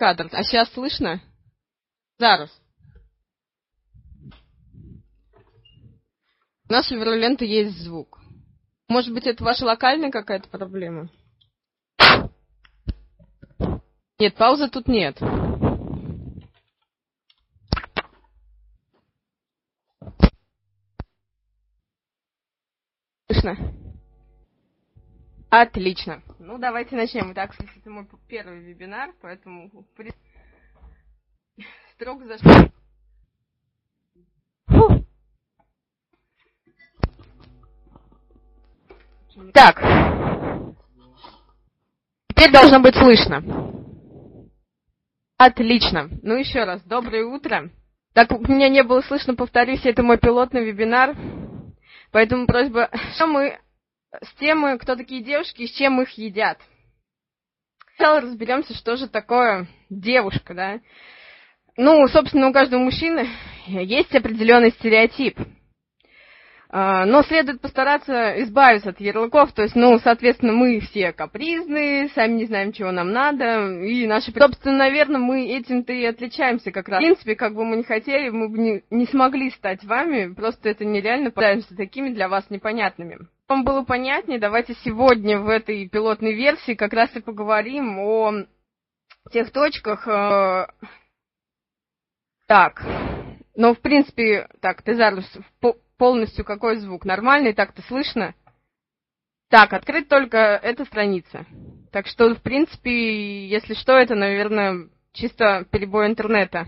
кадр. А сейчас слышно? Зараз. У нас у Верлента есть звук. Может быть, это ваша локальная какая-то проблема? Нет, паузы тут нет. Слышно? Отлично. Ну, давайте начнем. Итак, это мой первый вебинар, поэтому строго за что. Так. Теперь должно быть слышно. Отлично. Ну, еще раз. Доброе утро. Так как меня не было слышно, повторюсь, это мой пилотный вебинар. Поэтому просьба, что мы с темой, кто такие девушки и с чем их едят. Сначала разберемся, что же такое девушка, да. Ну, собственно, у каждого мужчины есть определенный стереотип. Но следует постараться избавиться от ярлыков, то есть, ну, соответственно, мы все капризные, сами не знаем, чего нам надо, и наши, собственно, наверное, мы этим-то и отличаемся как раз. В принципе, как бы мы ни хотели, мы бы не смогли стать вами, просто это нереально, пытаемся такими для вас непонятными. Вам было понятнее, давайте сегодня в этой пилотной версии как раз и поговорим о тех точках. Так, ну, в принципе, так, Тезарус, полностью какой звук? Нормальный, так-то слышно? Так, открыть только эта страница. Так что, в принципе, если что, это, наверное, чисто перебой интернета.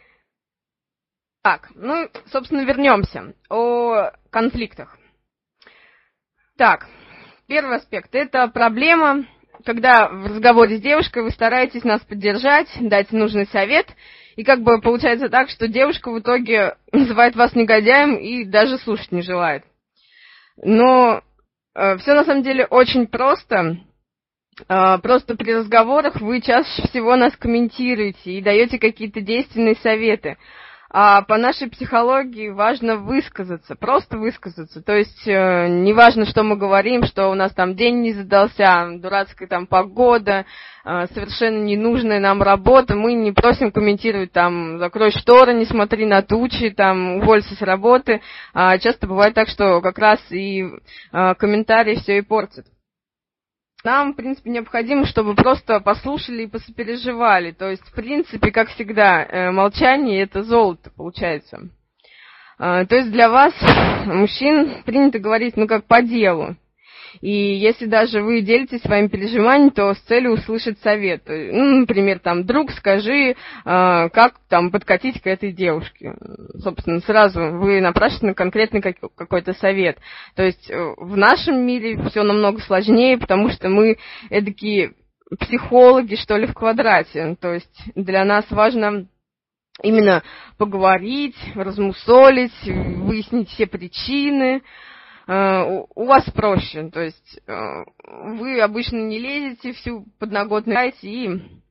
Так, ну, собственно, вернемся о конфликтах. Так, первый аспект – это проблема, когда в разговоре с девушкой вы стараетесь нас поддержать, дать нужный совет, и как бы получается так, что девушка в итоге называет вас негодяем и даже слушать не желает. Но все на самом деле очень просто. Просто при разговорах вы чаще всего нас комментируете и даете какие-то действенные советы. А по нашей психологии важно высказаться, просто высказаться. То есть не важно, что мы говорим, что у нас там день не задался, дурацкая там погода, совершенно ненужная нам работа. Мы не просим комментировать там «закрой шторы, не смотри на тучи», там «уволься с работы». Часто бывает так, что как раз и комментарии все и портят. Нам, в принципе, необходимо, чтобы просто послушали и посопереживали. То есть, в принципе, как всегда, молчание – это золото, получается. То есть для вас, мужчин, принято говорить, ну, как по делу. И если даже вы делитесь своими переживаниями, то с целью услышать совет. Ну, например, там, друг, скажи, как там подкатить к этой девушке. Собственно, сразу вы напрашиваете на конкретный какой-то совет. То есть в нашем мире все намного сложнее, потому что мы эдакие психологи, что ли, в квадрате. То есть для нас важно именно поговорить, размусолить, выяснить все причины. У вас проще, то есть вы обычно не лезете всю подноготную и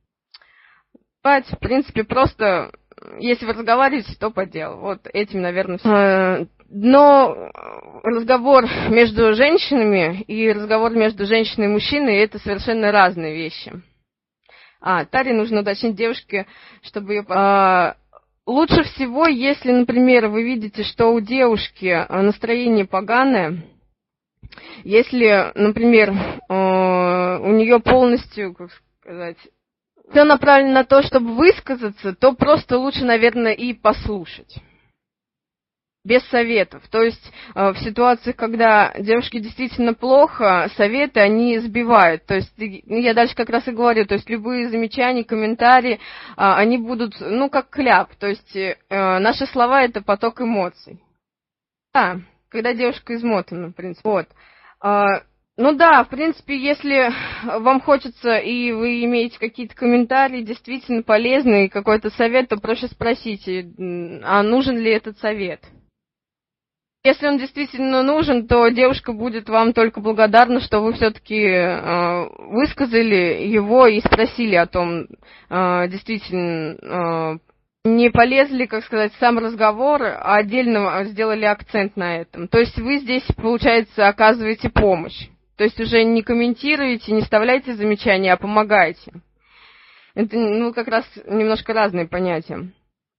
в принципе, просто, если вы разговариваете, то по делу. Вот этим, наверное, все. Но разговор между женщинами и разговор между женщиной и мужчиной – это совершенно разные вещи. Таре нужно уточнить девушке, чтобы ее... Лучше всего, если, например, вы видите, что у девушки настроение поганое, если, например, у нее полностью, как сказать, все направлено на то, чтобы высказаться, то просто лучше, наверное, и послушать. Без советов. То есть в ситуациях, когда девушке действительно плохо, советы, они сбивают. То есть я дальше как раз и говорю, то есть любые замечания, комментарии, они будут, ну, как кляп. То есть наши слова – это поток эмоций. Когда девушка измотана, в принципе. Вот. Ну да, в принципе, если вам хочется и вы имеете какие-то комментарии, действительно полезные, какой-то совет, то проще спросите, а нужен ли этот совет. Если он действительно нужен, то девушка будет вам только благодарна, что вы все-таки высказали его и спросили о том, действительно, не полезли, как сказать, в сам разговор, а отдельно сделали акцент на этом. То есть вы здесь, получается, оказываете помощь. То есть уже не комментируете, не вставляете замечания, а помогаете. Это, как раз немножко разные понятия.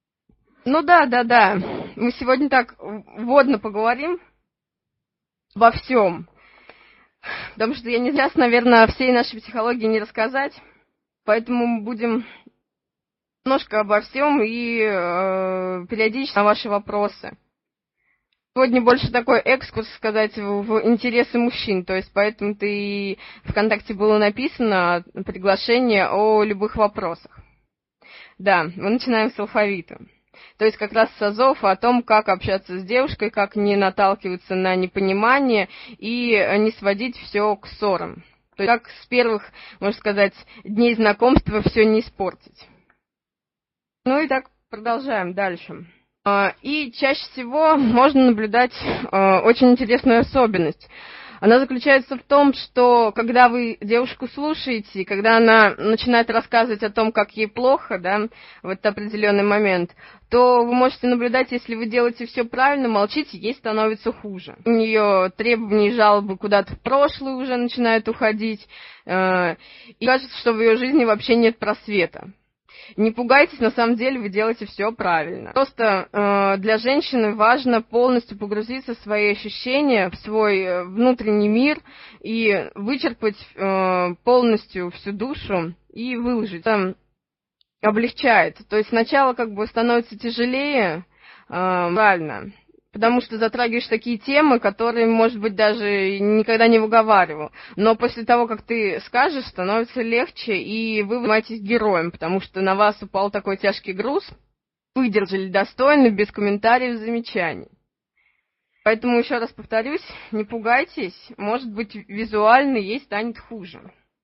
Да. Мы сегодня так вводно поговорим обо всем. Потому что я не зря, наверное, всей нашей психологии не рассказать. Поэтому мы будем немножко обо всем и периодически на ваши вопросы. Сегодня больше такой экскурс, сказать, в интересы мужчин. То есть поэтому-то и ВКонтакте было написано приглашение о любых вопросах. Да, мы начинаем с алфавита. То есть как раз с азов о том, как общаться с девушкой, как не наталкиваться на непонимание и не сводить все к ссорам. То есть как с первых, можно сказать, дней знакомства все не испортить. Итак, продолжаем дальше. И чаще всего можно наблюдать очень интересную особенность. Она заключается в том, что когда вы девушку слушаете, когда она начинает рассказывать о том, как ей плохо, да, в этот определенный момент, то вы можете наблюдать, если вы делаете все правильно, молчите, ей становится хуже. У нее требования и жалобы куда-то в прошлое уже начинают уходить, и кажется, что в ее жизни вообще нет просвета. Не пугайтесь, на самом деле вы делаете все правильно. Просто для женщины важно полностью погрузиться в свои ощущения, в свой внутренний мир и вычерпать полностью всю душу и выложить. Это облегчает. То есть сначала становится тяжелее, правильно. Потому что затрагиваешь такие темы, которые, может быть, даже никогда не выговаривал. Но после того, как ты скажешь, становится легче, и вы становитесь героем, потому что на вас упал такой тяжкий груз, выдержали достойно, без комментариев и замечаний. Поэтому, еще раз повторюсь, не пугайтесь, может быть, визуально ей станет хуже.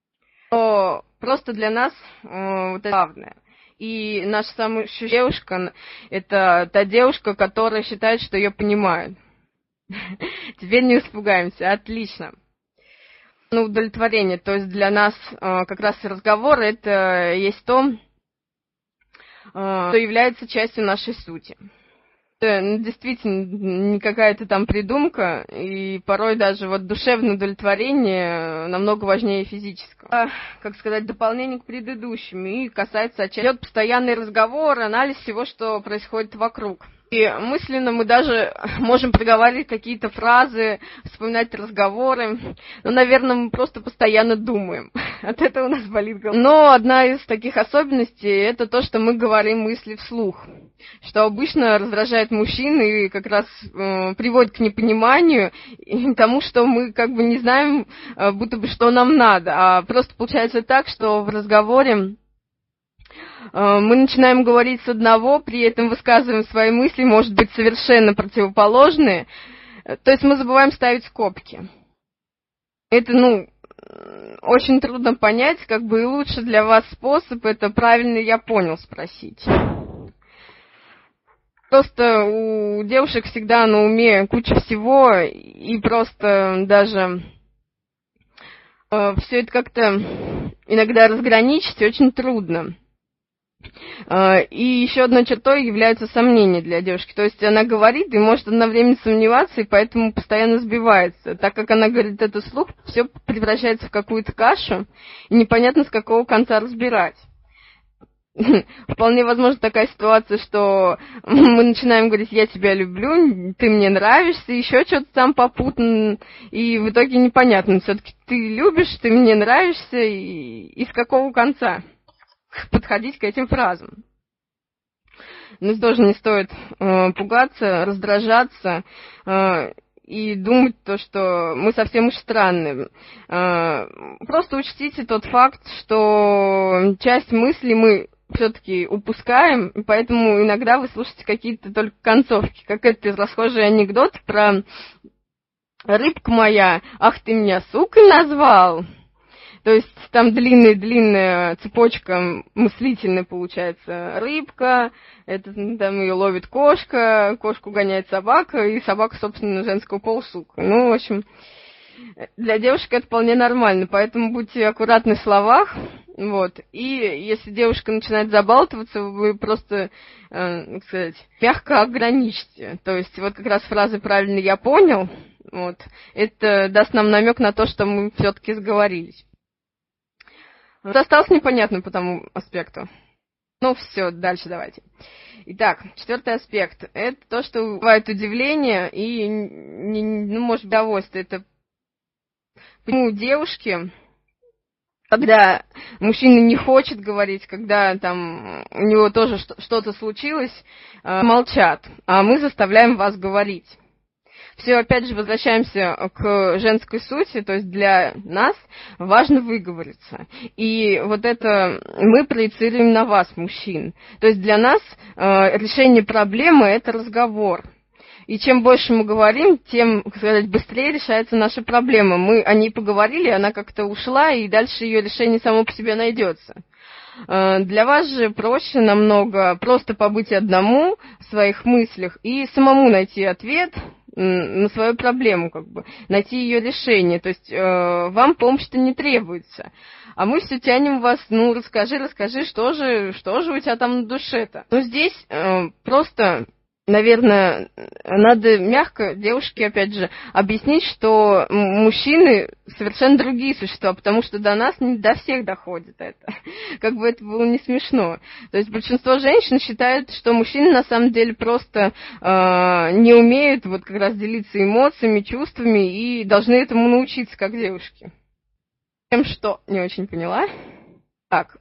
Но просто для нас это главное. И наша самая девушка – это та девушка, которая считает, что ее понимают. Теперь не испугаемся. Отлично. Удовлетворение. То есть для нас как раз и разговор – это есть то, что является частью нашей сути. Это действительно не какая-то там придумка, и порой даже душевное удовлетворение намного важнее физического. Как сказать, дополнение к предыдущим, и касается идет постоянный разговор, анализ всего, что происходит вокруг. И мысленно мы даже можем проговаривать какие-то фразы, вспоминать разговоры. Наверное, мы просто постоянно думаем. От этого у нас болит голова. Но одна из таких особенностей – это то, что мы говорим мысли вслух. Что обычно раздражает мужчин и как раз приводит к непониманию и к тому, что мы не знаем, будто бы что нам надо. А просто получается так, что в разговоре мы начинаем говорить с одного, при этом высказываем свои мысли, может быть, совершенно противоположные. То есть мы забываем ставить скобки. Это, очень трудно понять, и лучше для вас способ, это правильно я понял спросить. Просто у девушек всегда на уме куча всего, и просто даже все это как-то иногда разграничить очень трудно. И еще одной чертой является сомнение для девушки. То есть она говорит и может одновременно сомневаться, и поэтому постоянно сбивается. Так как она говорит это вслух, все превращается в какую-то кашу, и непонятно, с какого конца разбирать. Вполне возможна такая ситуация, что мы начинаем говорить «я тебя люблю», «ты мне нравишься», еще что-то там попутно, и в итоге непонятно, все-таки ты любишь, ты мне нравишься, и с какого конца подходить к этим фразам. Но тоже не стоит пугаться, раздражаться и думать то, что мы совсем уж странные. Просто учтите тот факт, что часть мыслей мы все-таки упускаем, и поэтому иногда вы слушаете какие-то только концовки, как этот расхожий анекдот про «рыбка моя, ах ты меня сукой назвал». То есть там длинная цепочка мыслительная получается. Рыбка, это там ее ловит кошка, кошку гоняет собака, и собака, собственно, женского пола сука. В общем, для девушек это вполне нормально, поэтому будьте аккуратны в словах. И если девушка начинает забалтываться, вы просто, как сказать, мягко ограничьте. То есть как раз фраза «правильно я понял», это даст нам намек на то, что мы все-таки сговорились. Это осталось непонятным по тому аспекту. Ну, все, дальше давайте. Итак, 4-й аспект. Это то, что бывает удивление и, ну, может быть, удовольствие. Это почему девушки, когда мужчина не хочет говорить, когда там у него тоже что-то случилось, молчат, а мы заставляем вас говорить. Все, опять же, возвращаемся к женской сути, то есть для нас важно выговориться. И вот это мы проецируем на вас, мужчин. То есть для нас решение проблемы – это разговор. И чем больше мы говорим, тем, так сказать, быстрее решается наша проблема. Мы о ней поговорили, она как-то ушла, и дальше ее решение само по себе найдется. Для вас же проще намного просто побыть одному в своих мыслях и самому найти ответ на свою проблему, как бы, найти ее решение. То есть вам помощь-то не требуется. А мы все тянем вас, ну, расскажи, что же у тебя там на душе-то. Ну, здесь просто, наверное, надо мягко девушке, опять же, объяснить, что мужчины совершенно другие существа, потому что до нас не до всех доходит это. Как бы это было не смешно. То есть большинство женщин считают, что мужчины на самом деле просто не умеют вот как раз делиться эмоциями, чувствами и должны этому научиться, как девушки. Тем, что не очень поняла. Так.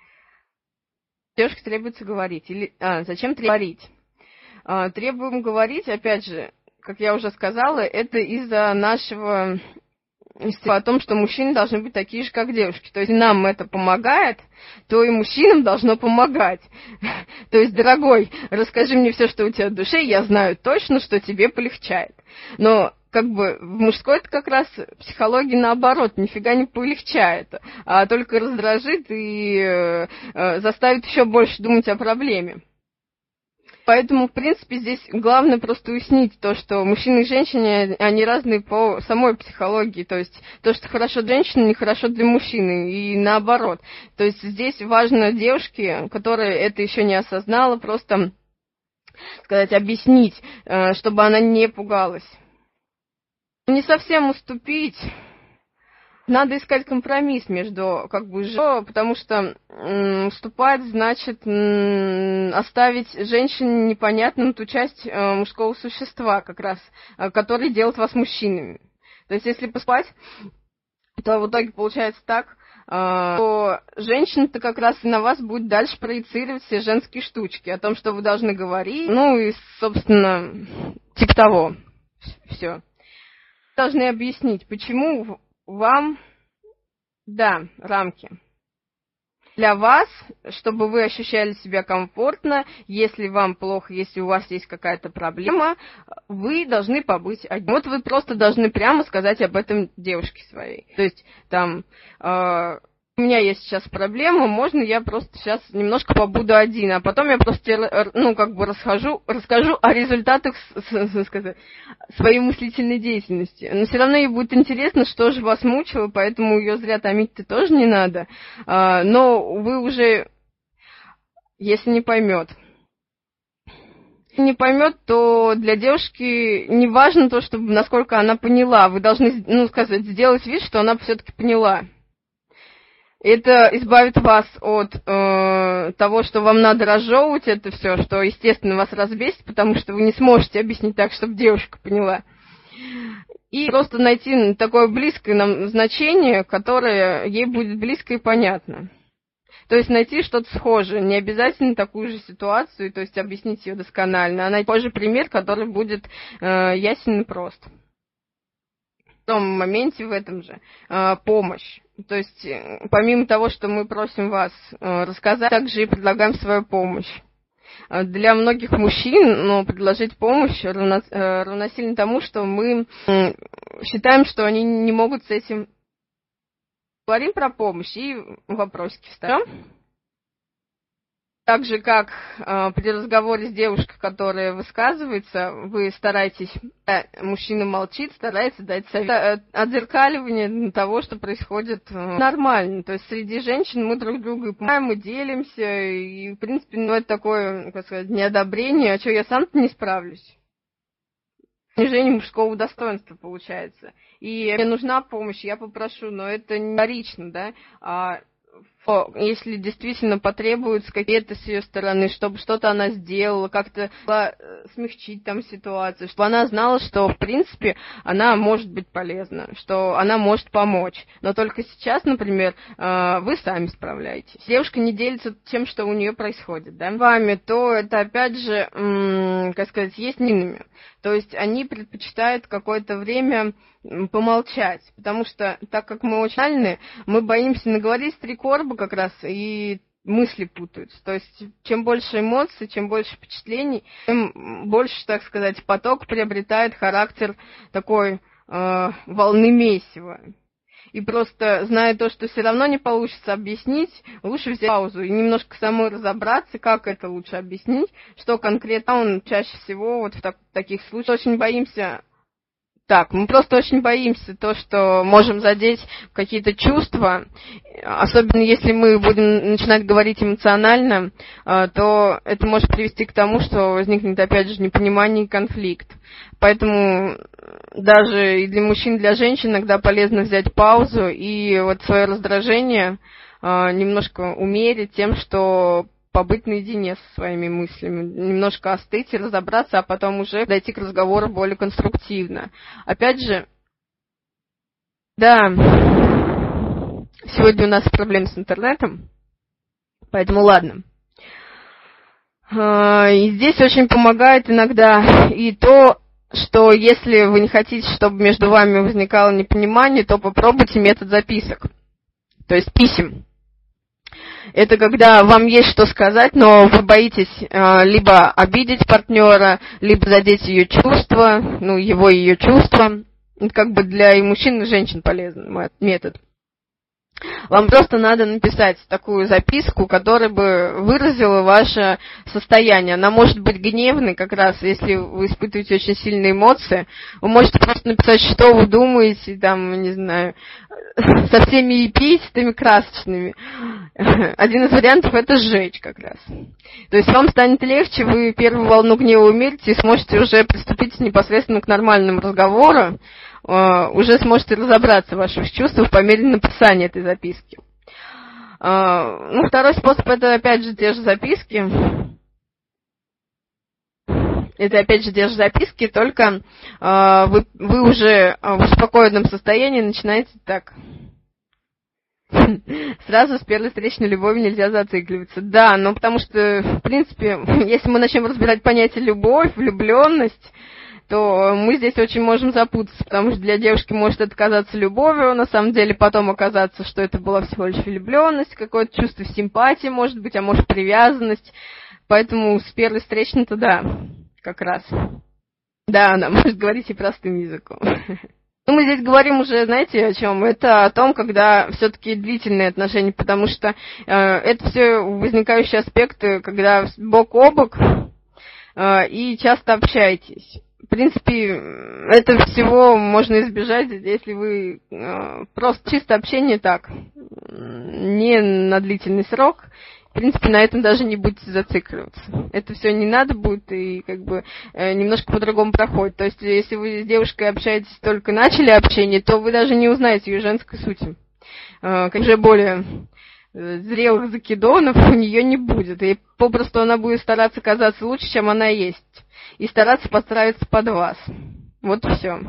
Девушке требуется говорить. Зачем говорить? Требуем говорить, опять же, как я уже сказала, это из-за нашего о том, что мужчины должны быть такие же, как девушки. То есть нам это помогает, то и мужчинам должно помогать. То есть, дорогой, расскажи мне все, что у тебя в душе, я знаю точно, что тебе полегчает. Но как бы в мужской это как раз психология наоборот, нифига не полегчает, а только раздражит и заставит еще больше думать о проблеме. Поэтому, в принципе, здесь главное просто уяснить то, что мужчины и женщины, они разные по самой психологии. То есть то, что хорошо для женщины, нехорошо для мужчины, и наоборот. То есть здесь важно девушке, которая это еще не осознала, просто, сказать, объяснить, чтобы она не пугалась. Не совсем уступить. Надо искать компромисс между, как бы, потому что уступать значит оставить женщине непонятным ту часть мужского существа, как раз, который делает вас мужчинами. То есть, если поспать, то в итоге получается так, что женщина-то как раз и на вас будет дальше проецировать все женские штучки о том, что вы должны говорить, ну и, собственно, типа того. Все. Должны объяснить, почему вам, да, рамки. Для вас, чтобы вы ощущали себя комфортно, если вам плохо, если у вас есть какая-то проблема, вы должны побыть одни. Вот вы просто должны прямо сказать об этом девушке своей. То есть, там, у меня есть сейчас проблема, можно я просто сейчас немножко побуду один, а потом я просто, ну, как бы расскажу о результатах своей мыслительной деятельности. Но все равно ей будет интересно, что же вас мучило, поэтому ее зря томить-то тоже не надо. Но вы уже, если не поймет, то для девушки не важно то, чтобы насколько она поняла. Вы должны, ну, сказать, сделать вид, что она все-таки поняла. Это избавит вас от того, что вам надо разжевывать это все, что, естественно, вас разбесит, потому что вы не сможете объяснить так, чтобы девушка поняла. И просто найти такое близкое нам значение, которое ей будет близко и понятно. То есть найти что-то схожее, не обязательно такую же ситуацию, то есть объяснить ее досконально, а найти такой же пример, который будет ясен и прост. В том моменте, в этом же, помощь. То есть, помимо того, что мы просим вас рассказать, также и предлагаем свою помощь. Для многих мужчин предложить помощь равносильно тому, что мы считаем, что они не могут с этим. Говорим про помощь и вопросики ставим. Так же, как при разговоре с девушкой, которая высказывается, вы стараетесь, мужчина молчит, старается дать совет, отзеркаливание того, что происходит нормально. То есть среди женщин мы друг друга помогаем, мы делимся, и, в принципе, это такое, как сказать, неодобрение, а что, я сам-то не справлюсь. Снижение мужского достоинства получается. И мне нужна помощь, я попрошу, но это не вторично, да, а если действительно потребуется какие-то с ее стороны, чтобы что-то она сделала, как-то смягчить там ситуацию, чтобы она знала, что, в принципе, она может быть полезна, что она может помочь. Но только сейчас, например, вы сами справляетесь. Девушка не делится тем, что у нее происходит, да, с вами, то это, опять же, как сказать, есть ними. То есть они предпочитают какое-то время помолчать, потому что, так как мы очень сильные, мы боимся наговорить три короба как раз, и мысли путаются. То есть, чем больше эмоций, чем больше впечатлений, тем больше, так сказать, поток приобретает характер такой волны месива. И просто, зная то, что все равно не получится объяснить, лучше взять паузу и немножко самой разобраться, как это лучше объяснить, что конкретно он чаще всего вот в таких случаях очень боимся. Так, мы просто очень боимся то, что можем задеть какие-то чувства, особенно если мы будем начинать говорить эмоционально, то это может привести к тому, что возникнет, опять же, непонимание и конфликт. Поэтому даже и для мужчин, и для женщин иногда полезно взять паузу и вот свое раздражение немножко умерить тем, что побыть наедине со своими мыслями, немножко остыть и разобраться, а потом уже дойти к разговору более конструктивно. Опять же, да, сегодня у нас проблемы с интернетом, поэтому ладно. И здесь очень помогает иногда и то, что если вы не хотите, чтобы между вами возникало непонимание, то попробуйте метод записок, то есть писем. Это когда вам есть что сказать, но вы боитесь либо обидеть партнера, либо задеть ее чувства, его и ее чувства. Это как бы для и мужчин, и женщин полезный метод. Вам просто надо написать такую записку, которая бы выразила ваше состояние. Она может быть гневной, как раз, если вы испытываете очень сильные эмоции. Вы можете просто написать, что вы думаете, там, не знаю, со всеми эпитетами красочными. Один из вариантов — это сжечь как раз. То есть вам станет легче, вы первую волну гнева умерите и сможете уже приступить непосредственно к нормальному разговору, уже сможете разобраться в ваших чувствах по мере написания этой записки. Второй способ — это, опять же, те же записки. Это, опять же, те же записки, только вы уже в успокоенном состоянии начинаете так. Сразу с первой встречной любовью нельзя зацикливаться. Да, но потому что, в принципе, если мы начнем разбирать понятие любовь, влюбленность, то мы здесь очень можем запутаться, потому что для девушки может это казаться любовью, на самом деле потом оказаться, что это была всего лишь влюбленность, какое-то чувство симпатии, может быть, а может привязанность. Поэтому с первой встречной-то да, как раз. Да, она может говорить и простым языком. Мы здесь говорим уже, знаете, о чем? Это о том, когда все-таки длительные отношения, потому что это все возникающие аспекты, когда бок о бок и часто общаетесь. В принципе, это всего можно избежать, если вы просто чисто общение так, не на длительный срок. В принципе, на этом даже не будете зацикливаться. Это все не надо будет и как бы немножко по-другому проходит. То есть, если вы с девушкой общаетесь, только начали общение, то вы даже не узнаете ее женской сути. Как уже более зрелых закидонов у нее не будет. И попросту она будет стараться казаться лучше, чем она есть. И стараться подстраиваться под вас. Вот и все.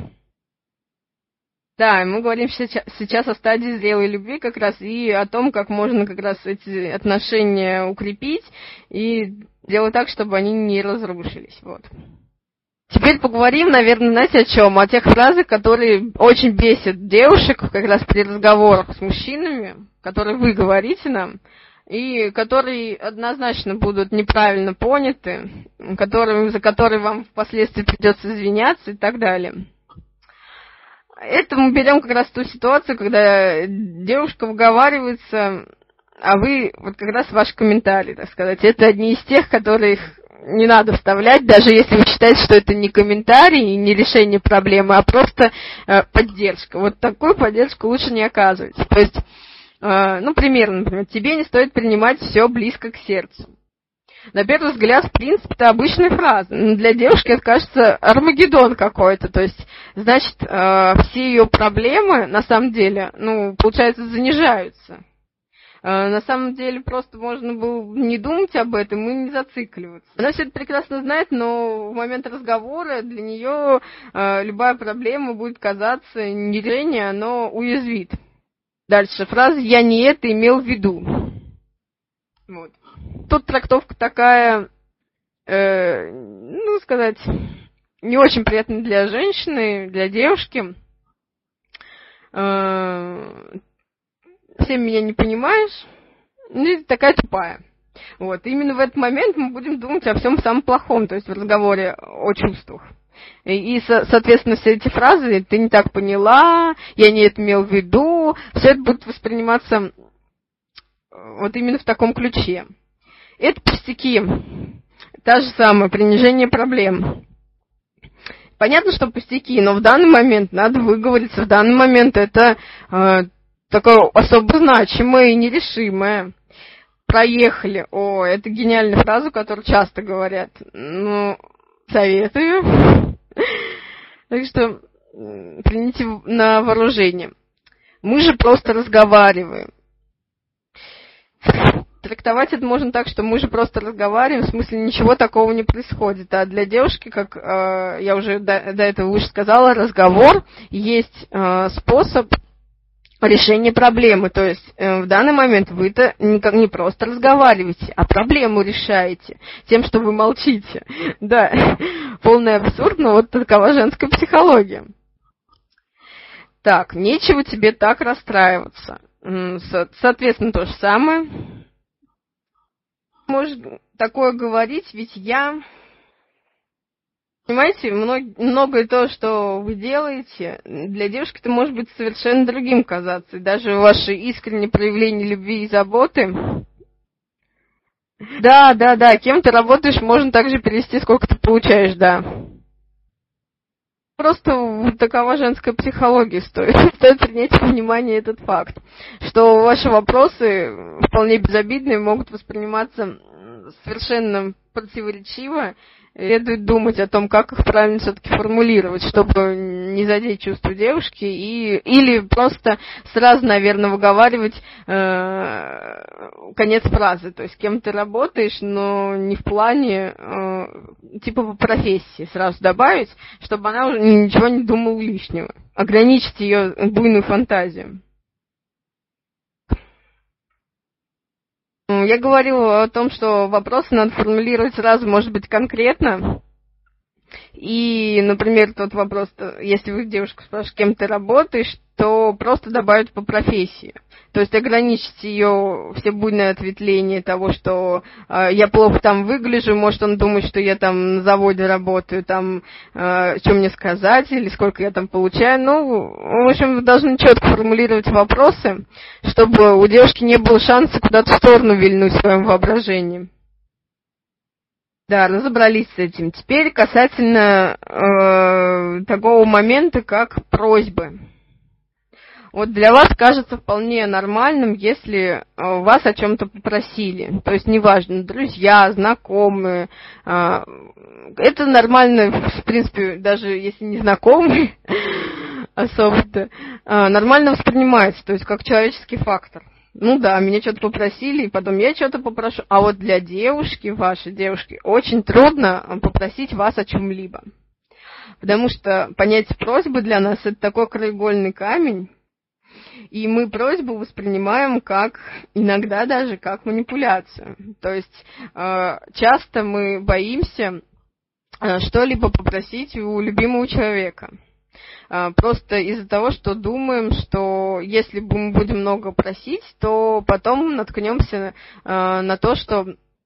Да, мы говорим сейчас о стадии зрелой любви как раз и о том, как можно как раз эти отношения укрепить и делать так, чтобы они не разрушились. Вот. Теперь поговорим, наверное, знаете о чем? О тех фразах, которые очень бесят девушек как раз при разговорах с мужчинами, которые вы говорите нам, и которые однозначно будут неправильно поняты, за которые вам впоследствии придется извиняться и так далее. Это мы берем как раз ту ситуацию, когда девушка выговаривается, а вы, вот как раз ваши комментарии, так сказать, это одни из тех, которых не надо вставлять, даже если вы считаете, что это не комментарий и не решение проблемы, а просто поддержка. Вот такую поддержку лучше не оказывать. То есть, примерно, например, тебе не стоит принимать все близко к сердцу. На первый взгляд, в принципе, это обычная фраза. Но для девушки это кажется Армагеддон какой-то. То есть, значит, все ее проблемы, на самом деле, получается, занижаются. На самом деле просто можно было не думать об этом и не зацикливаться. Она все это прекрасно знает, но в момент разговора для нее любая проблема будет казаться не решение, оно уязвит. Дальше фраза «я не это имел в виду». Вот. Тут трактовка такая, сказать, не очень приятная для женщины, для девушки. Всем меня не понимаешь, ты такая тупая. Вот. И именно в этот момент мы будем думать о всем самом плохом, то есть в разговоре о чувствах. И соответственно, все эти фразы «ты не так поняла», «я не это имел в виду», все это будет восприниматься вот именно в таком ключе. Это пустяки. Та же самая, принижение проблем. Понятно, что пустяки, но в данный момент надо выговориться, в данный момент это такое особо значимое и нерешимое. Проехали. О, это гениальная фраза, которую часто говорят. Ну, советую. Так что примите на вооружение. Мы же просто разговариваем. Трактовать это можно так, что мы же просто разговариваем, в смысле ничего такого не происходит. А для девушки, как я уже до этого выше сказала, разговор есть способ решения проблемы. То есть в данный момент вы-то не просто разговариваете, а проблему решаете тем, что вы молчите. Да, полный абсурд, но вот такова женская психология. Так, нечего тебе так расстраиваться. Соответственно, то же самое. Можешь такое говорить, ведь я... Понимаете, многое то, что вы делаете, для девушки это может быть совершенно другим казаться. И даже ваши искренние проявления любви и заботы... Да, кем ты работаешь, можно также перевести, сколько ты получаешь, да. Просто такова женская психология, стоит принять во внимание этот факт, что ваши вопросы вполне безобидные могут восприниматься совершенно противоречиво. Следует думать о том, как их правильно все-таки формулировать, чтобы не задеть чувства девушки, или просто сразу, наверное, выговаривать конец фразы. То есть кем ты работаешь, но не в плане типа по профессии сразу добавить, чтобы она уже ничего не думала лишнего. Ограничить ее буйную фантазию. Я говорила о том, что вопросы надо формулировать сразу, может быть, конкретно. И, например, тот вопрос, если вы девушку спрашиваете, кем ты работаешь, то просто добавить по профессии. То есть ограничить ее все буйные ответвления того, что я плохо там выгляжу, может он думает, что я там на заводе работаю, там, что мне сказать, или сколько я там получаю. Ну, в общем, вы должны четко формулировать вопросы, чтобы у девушки не было шанса куда-то в сторону вильнуть в своем воображении. Да, разобрались с этим. Теперь касательно такого момента, как просьбы. Вот для вас кажется вполне нормальным, если вас о чем-то попросили. То есть неважно, друзья, знакомые. Это нормально, в принципе, даже если не знакомые особо-то, нормально воспринимается, то есть как человеческий фактор. Ну да, меня что-то попросили, и потом я что-то попрошу. А вот для девушки, вашей девушки, очень трудно попросить вас о чем-либо. Потому что понятие просьбы для нас это такой краеугольный камень, и мы просьбу воспринимаем как, иногда даже как манипуляцию. То есть часто мы боимся что-либо попросить у любимого человека. Просто из-за того, что думаем, что если мы будем много просить, то потом наткнемся на то, что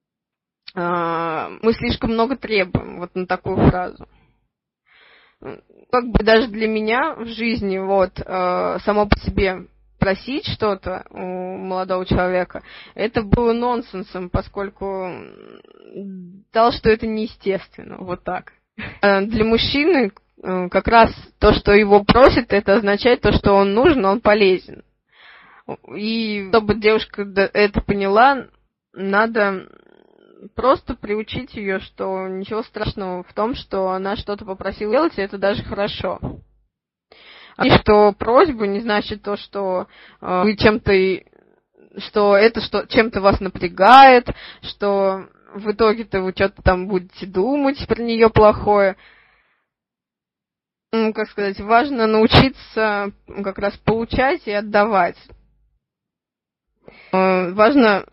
мы слишком много требуем, вот на такую фразу. Как бы даже для меня в жизни вот само по себе просить что-то у молодого человека, это было нонсенсом, поскольку считал, что это неестественно, вот так. Для мужчины как раз то, что его просят, это означает то, что он нужен, он полезен. И чтобы девушка это поняла, надо просто приучить ее, что ничего страшного в том, что она что-то попросила делать, и это даже хорошо. И что просьба не значит то, что вы чем-то что это чем-то вас напрягает, что в итоге-то вы что-то там будете думать про нее плохое. Как сказать, важно научиться как раз получать и отдавать. Важно...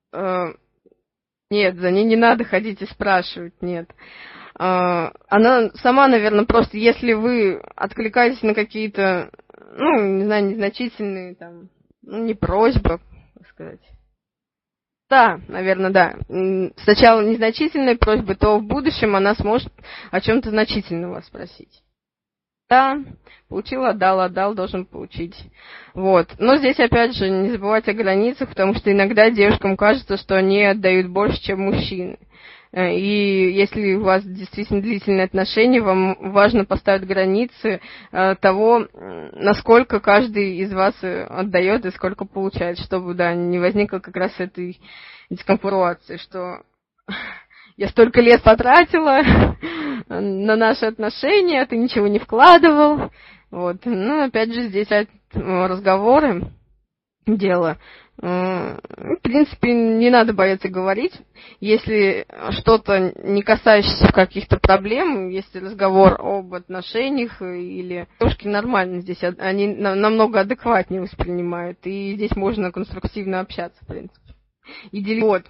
Нет, за ней не надо ходить и спрашивать, нет. Она сама, наверное, просто, если вы откликаетесь на какие-то, не знаю, незначительные, там, не просьбы, так сказать. Да, наверное, да. Сначала незначительные просьбы, то в будущем она сможет о чем-то значительном вас спросить. Да, получил, отдал, должен получить. Вот. Но здесь, опять же, не забывать о границах, потому что иногда девушкам кажется, что они отдают больше, чем мужчины. И если у вас действительно длительные отношения, вам важно поставить границы того, насколько каждый из вас отдает и сколько получает, чтобы, да, не возникло как раз этой дискомфорации, что я столько лет потратила на наши отношения, ты ничего не вкладывал. Вот. Опять же, здесь разговоры, дело. В принципе, не надо бояться говорить. Если что-то не касающееся каких-то проблем, если разговор об отношениях или... Девушки нормально здесь, они намного адекватнее воспринимают, и здесь можно конструктивно общаться, в принципе. И делить. Вот.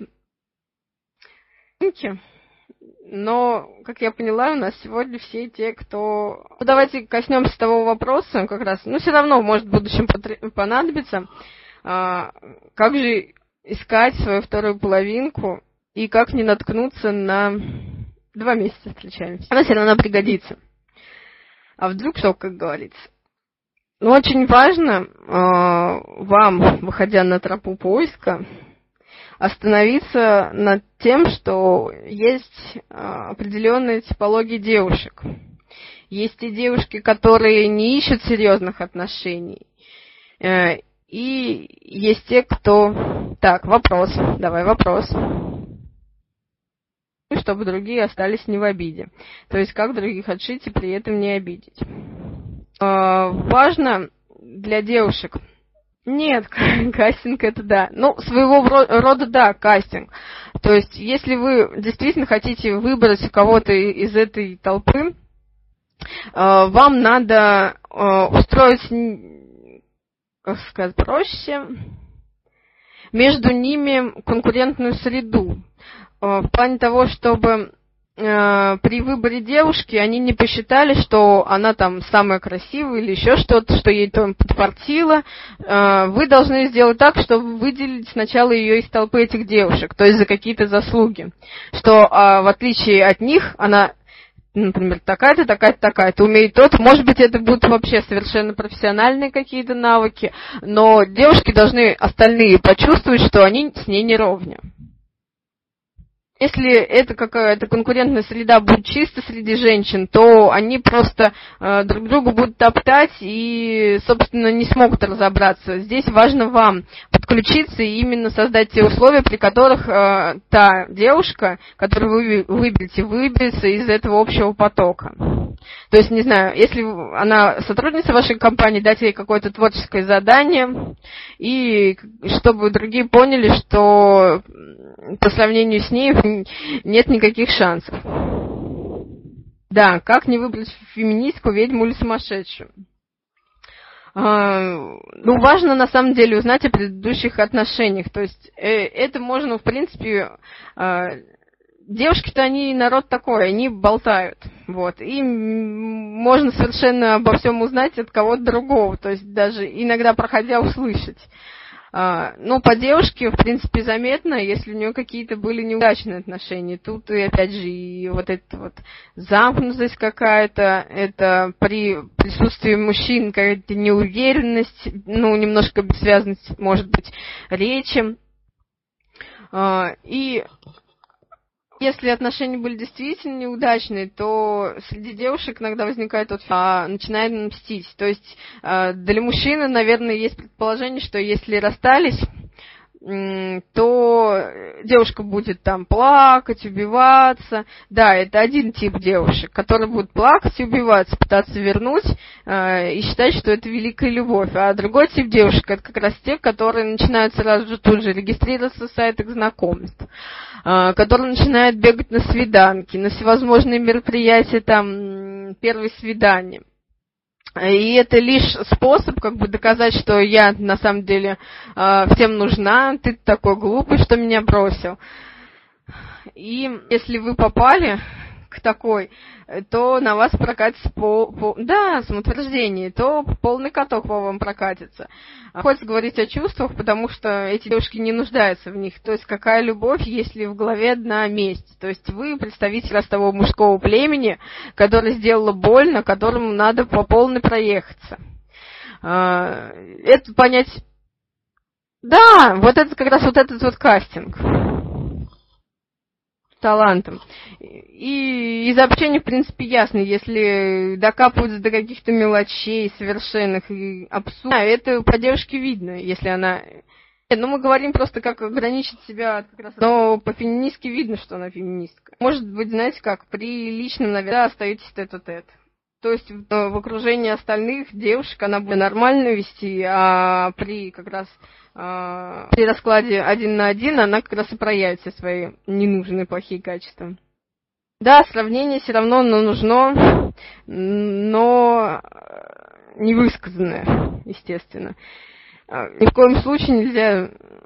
Но, как я поняла, у нас сегодня все те, кто... Давайте коснемся того вопроса, как раз, все равно, может, в будущем понадобится, как же искать свою вторую половинку и как не наткнуться на 2 месяца встречаемся. Она все равно пригодится. А вдруг что, как говорится. Очень важно вам, выходя на тропу поиска, остановиться над тем, что есть определенные типологии девушек. Есть и девушки, которые не ищут серьезных отношений. И есть те, кто... Так, вопрос. Давай вопрос. Чтобы другие остались не в обиде. То есть, как других отшить и при этом не обидеть. Важно для девушек... Нет, кастинг это да. Своего рода да, кастинг. То есть, если вы действительно хотите выбрать кого-то из этой толпы, вам надо устроить, как сказать проще, между ними конкурентную среду. В плане того, чтобы при выборе девушки они не посчитали, что она там самая красивая или еще что-то, что ей там подфартило. Вы должны сделать так, чтобы выделить сначала ее из толпы этих девушек, то есть за какие-то заслуги. Что в отличие от них она, например, такая-то, такая-то, такая-то, умеет тот. Может быть, это будут вообще совершенно профессиональные какие-то навыки, но девушки должны остальные почувствовать, что они с ней не ровня. Если это какая-то конкурентная среда будет чисто среди женщин, то они просто друг друга будут топтать и, собственно, не смогут разобраться. Здесь важно вам подключиться и именно создать те условия, при которых та девушка, которую вы выберется из этого общего потока. То есть, не знаю, если она сотрудница вашей компании, дать ей какое-то творческое задание, и чтобы другие поняли, что по сравнению с ней нет никаких шансов. Да, как не выбрать феминистку, ведьму или сумасшедшую? Важно на самом деле узнать о предыдущих отношениях. То есть это можно, в принципе... Девушки-то они народ такой, они болтают. Вот. И можно совершенно обо всем узнать от кого-то другого. То есть даже иногда проходя услышать. По девушке, в принципе, заметно, если у нее какие-то были неудачные отношения. Тут, и опять же, и вот эта вот замкнутость какая-то, это при присутствии мужчин какая-то неуверенность, немножко бессвязность, может быть, речи. И если отношения были действительно неудачные, то среди девушек иногда возникает начинает мстить. То есть для мужчины, наверное, есть предположение, что если расстались, то девушка будет там плакать, убиваться. Да, это один тип девушек, которые будут плакать и убиваться, пытаться вернуть и считать, что это великая любовь. А другой тип девушек — это как раз те, которые начинают сразу же тут же регистрироваться в сайтах знакомств, которые начинают бегать на свиданки, на всевозможные мероприятия, там, первые свидания. И это лишь способ как бы доказать, что я на самом деле всем нужна, ты такой глупый, что меня бросил. И если вы попали к такой, то на вас прокатится самоутверждение, то полный каток по вам прокатится. Хочется говорить о чувствах, потому что эти девушки не нуждаются в них. То есть какая любовь, если в голове одна месть? То есть вы представитель раз того мужского племени, который сделало больно, которому надо по полной проехаться. Это понять... Да, вот это как раз вот этот вот кастинг. Талантом. И из общения, в принципе, ясно, если докапываться до каких-то мелочей совершенных и абсурдных, это по девушке видно, если она... Ну, мы говорим просто, как ограничить себя как раз... Но по-феминистски видно, что она феминистка. Может быть, знаете как, при личном, наверное, остаетесь тет-а-тет. То есть в окружении остальных девушек она будет нормально вести, а при как раз... при раскладе 1 на 1 она как раз и проявит все свои ненужные плохие качества. Да, сравнение все равно нужно, но невысказанное, естественно. Ни в коем случае нельзя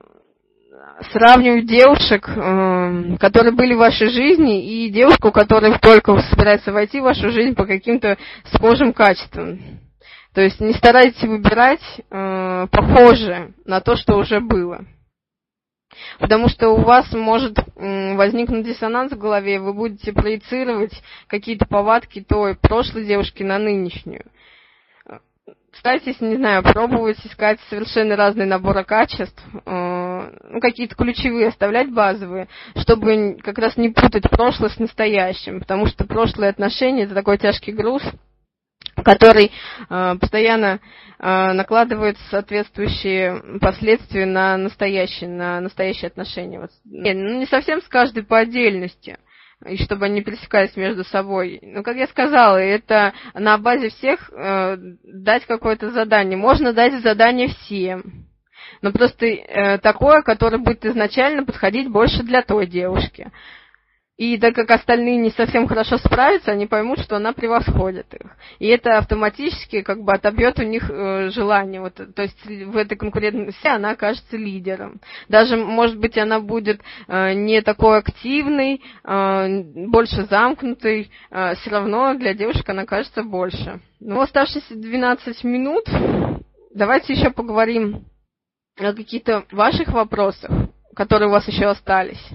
сравнивать девушек, которые были в вашей жизни, и девушку, которая только собирается войти в вашу жизнь по каким-то схожим качествам. То есть не старайтесь выбирать похожее на то, что уже было. Потому что у вас может возникнуть диссонанс в голове, вы будете проецировать какие-то повадки той прошлой девушки на нынешнюю. Старайтесь, не знаю, пробовать искать совершенно разные наборы качеств, какие-то ключевые оставлять базовые, чтобы как раз не путать прошлое с настоящим, потому что прошлые отношения — это такой тяжкий груз, который постоянно накладывает соответствующие последствия на настоящие отношения. Вот. Не совсем с каждой по отдельности, и чтобы они пересекались между собой. Но, как я сказала, это на базе всех дать какое-то задание. Можно дать задание всем, но просто такое, которое будет изначально подходить больше для той девушки. И так как остальные не совсем хорошо справятся, они поймут, что она превосходит их. И это автоматически как бы отобьет у них желание. Вот, то есть в этой конкурентной среде она окажется лидером. Даже, может быть, она будет не такой активной, больше замкнутой. Все равно для девушек она кажется больше. Но оставшиеся 12 минут давайте еще поговорим о каких-то ваших вопросах, которые у вас еще остались.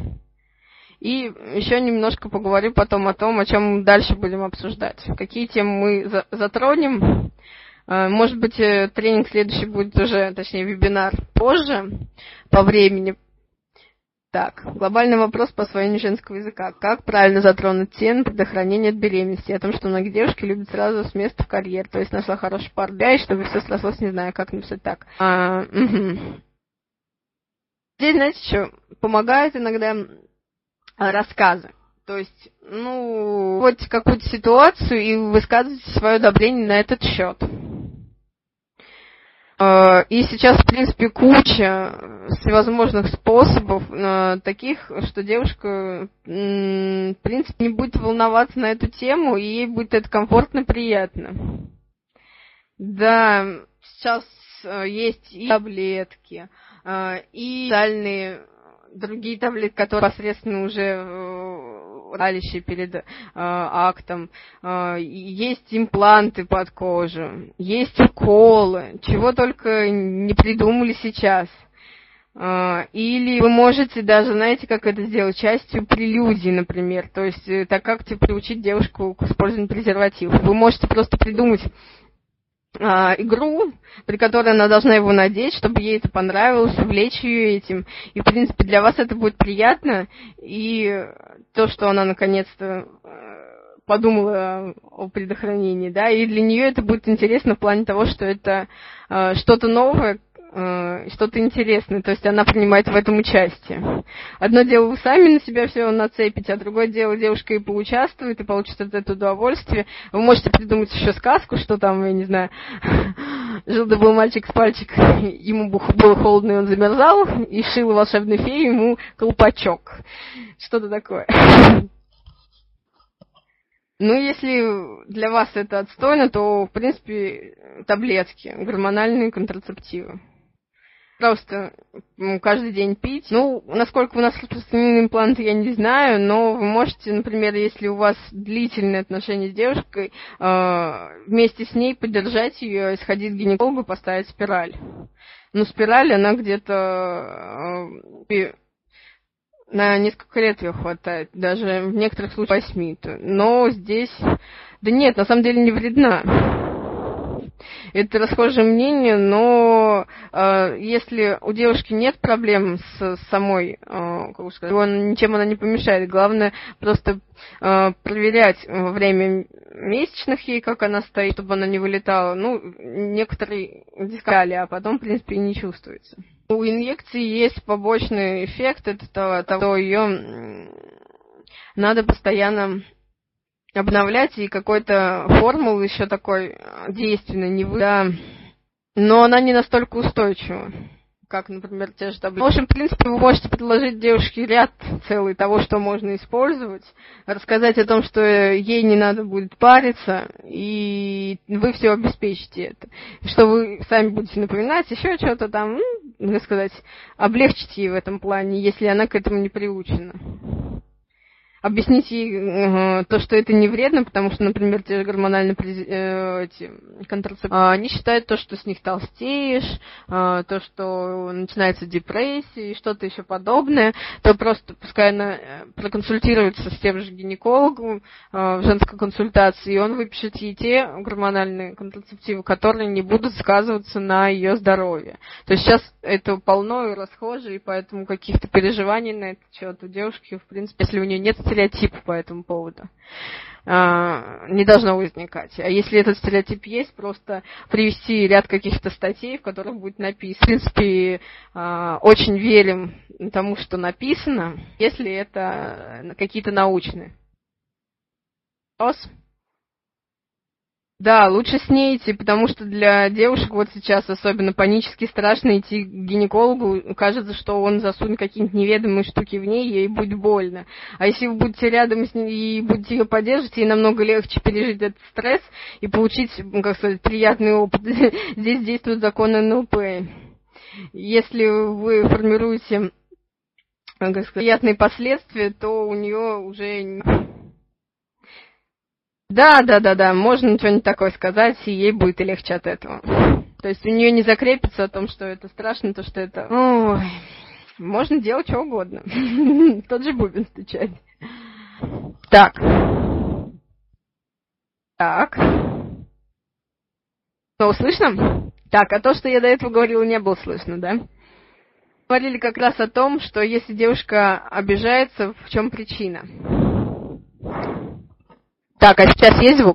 И еще немножко поговорю потом о том, о чем мы дальше будем обсуждать. Какие темы мы затронем. Может быть, тренинг следующий будет уже, точнее, вебинар позже по времени. Так, глобальный вопрос по освоению женского языка. Как правильно затронуть тему предохранения от беременности? О том, что многие девушки любят сразу с места в карьер. То есть нашла хороший пар, да, и чтобы все срослось, не знаю, как написать так. Здесь, знаете, что помогает иногда... рассказы. То есть, вот какую-то ситуацию и высказывайте свое одобрение на этот счет. И сейчас, в принципе, куча всевозможных способов, таких, что девушка, в принципе, не будет волноваться на эту тему, и ей будет это комфортно и приятно. Да, сейчас есть и таблетки, и специальные другие таблетки, которые непосредственно уже ралище перед актом. Есть импланты под кожу, есть уколы, чего только не придумали сейчас. Или вы можете даже, знаете, как это сделать, частью прелюдии, например. То есть, так как приучить девушку к использованию презервативов. Вы можете просто придумать игру, при которой она должна его надеть, чтобы ей это понравилось, увлечь ее этим. И, в принципе, для вас это будет приятно. И то, что она наконец-то подумала о предохранении, да, и для нее это будет интересно в плане того, что это что-то новое, что-то интересное, то есть она принимает в этом участие. Одно дело, вы сами на себя все нацепите, а другое дело, девушка и поучаствует, и получит от этого удовольствие. Вы можете придумать еще сказку, что там, я не знаю, жил-да был мальчик с пальчик, ему было холодно, и он замерзал, и шила волшебная фея ему колпачок. Что-то такое. Ну, если для вас это отстойно, то, в принципе, таблетки, гормональные контрацептивы. Просто каждый день пить. Ну, насколько у нас распространены импланты, я не знаю, но вы можете, например, если у вас длительные отношения с девушкой, вместе с ней поддержать ее, сходить к гинекологу, поставить спираль. Ну, спираль, она где-то на несколько лет ее хватает, даже в некоторых случаях 8. Но здесь... Да нет, на самом деле не вредна. Это расхожее мнение, но если у девушки нет проблем с самой, как сказать, ничем она не помешает. Главное просто проверять во время месячных ей, как она стоит, чтобы она не вылетала. Ну, некоторые дискали, а потом, в принципе, и не чувствуется. У инъекции есть побочный эффект, это того, что ее надо постоянно обновлять, и какой-то формул еще такой действенный, не вы... Да. Но она не настолько устойчива, как, например, те же таблетки. В общем, в принципе, вы можете предложить девушке ряд целый того, что можно использовать, рассказать о том, что ей не надо будет париться, и вы все обеспечите это. Что вы сами будете напоминать, еще что-то там, ну, так сказать, облегчите ей в этом плане, если она к этому не приучена. Объяснить ей то, что это не вредно, потому что, например, те же гормональные контрацептивы, они считают то, что с них толстеешь, то, что начинается депрессия и что-то еще подобное, то просто пускай она проконсультируется с тем же гинекологом в женской консультации, и он выпишет ей те гормональные контрацептивы, которые не будут сказываться на ее здоровье. То есть сейчас это полно и расхоже, и поэтому каких-то переживаний на этот счет у девушки, в принципе, если у нее нет стереотип по этому поводу не должно возникать. А если этот стереотип есть, просто привести ряд каких-то статей, в которых будет написано. В принципе, очень верим тому, что написано, если это какие-то научные. Вопрос? Да, лучше с ней идти, потому что для девушек вот сейчас особенно панически страшно идти к гинекологу. Кажется, что он засунет какие-нибудь неведомые штуки в ней, ей будет больно. А если вы будете рядом с ней и будете ее поддерживать, ей намного легче пережить этот стресс и получить, как сказать, приятный опыт. Здесь действует закон НЛП. Если вы формируете, как сказать, приятные последствия, то у нее уже... Да, можно что-нибудь такое сказать, и ей будет и легче от этого. То есть у нее не закрепится о том, что это страшно, то, что это... Ой, можно делать что угодно. Тот же бубен стучать. Так. Что, слышно? Так, а то, что я до этого говорила, не было слышно, да? Говорили как раз о том, что если девушка обижается, в чем причина. Так, а сейчас есть звук?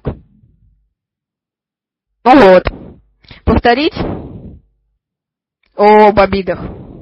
Ну вот. Повторить? Об обидах.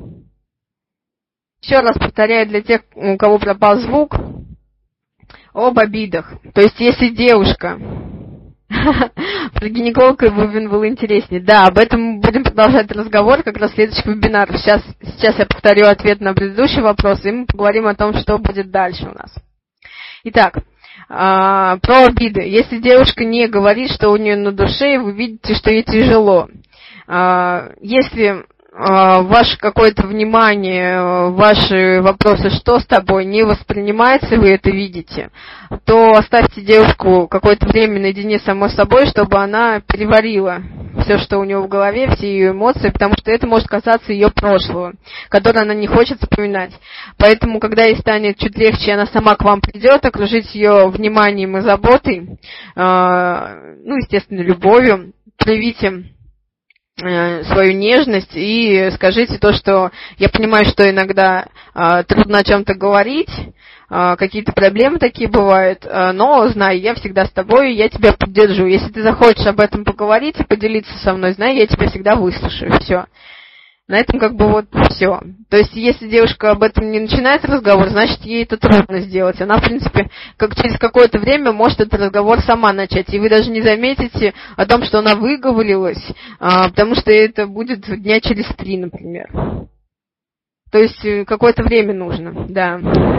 Еще раз повторяю для тех, у кого пропал звук. Об обидах. То есть, если девушка... Про гинеколога Бубен было интереснее. Да, об этом будем продолжать разговор как раз в следующих вебинарах. Сейчас я повторю ответ на предыдущий вопрос, и мы поговорим о том, что будет дальше у нас. Итак, про обиды. Если девушка не говорит, что у нее на душе, вы видите, что ей тяжело. Если ваше какое-то внимание, ваши вопросы, что с тобой, не воспринимается, вы это видите, то оставьте девушку какое-то время наедине с самой собой, чтобы она переварила все, что у нее в голове, все ее эмоции, потому что это может касаться ее прошлого, которое она не хочет вспоминать. Поэтому, когда ей станет чуть легче, она сама к вам придет, окружить ее вниманием и заботой, естественно, любовью, проявите свою нежность и скажите то, что я понимаю, что иногда трудно о чем-то говорить, какие-то проблемы такие бывают, но знай, я всегда с тобой, я тебя поддержу. Если ты захочешь об этом поговорить и поделиться со мной, знай, я тебя всегда выслушаю. Все. На этом как бы вот все. То есть, если девушка об этом не начинает разговор, значит, ей это трудно сделать. Она, в принципе, как через какое-то время может этот разговор сама начать. И вы даже не заметите о том, что она выговорилась, потому что это будет дня через 3, например. То есть, какое-то время нужно, да.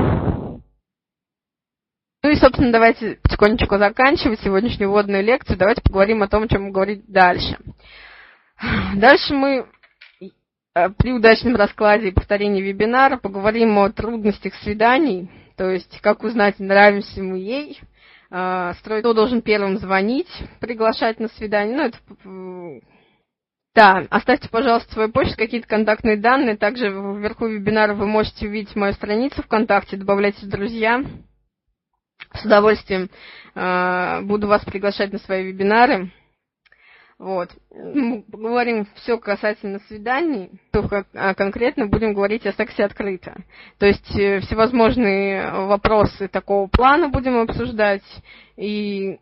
Ну и, собственно, давайте потихонечку заканчивать сегодняшнюю вводную лекцию. Давайте поговорим о том, о чем говорить дальше. Дальше мы при удачном раскладе и повторении вебинара поговорим о трудностях свиданий, то есть как узнать, нравимся мы ей, кто должен первым звонить, приглашать на свидание. Ну, это... Да, оставьте, пожалуйста, свою почту, какие-то контактные данные. Также вверху вебинара вы можете увидеть мою страницу ВКонтакте, добавляйтесь в друзья. С удовольствием буду вас приглашать на свои вебинары. Вот. Мы поговорим все касательно свиданий, только конкретно будем говорить о сексе открыто. То есть всевозможные вопросы такого плана будем обсуждать. И,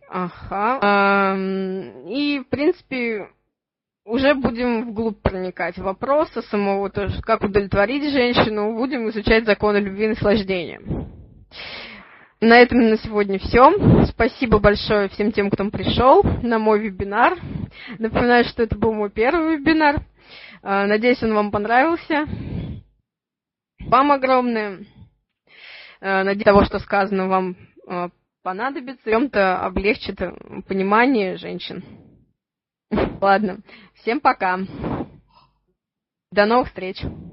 в принципе, уже будем вглубь проникать в вопросы самого, тоже, как удовлетворить женщину, будем изучать законы любви и наслаждения. На этом на сегодня все. Спасибо большое всем тем, кто пришел на мой вебинар. Напоминаю, что это был мой первый вебинар. Надеюсь, он вам понравился. Вам огромное. Надеюсь, того, что сказано, вам понадобится. Чем-то облегчит понимание женщин. Ладно, всем пока. До новых встреч.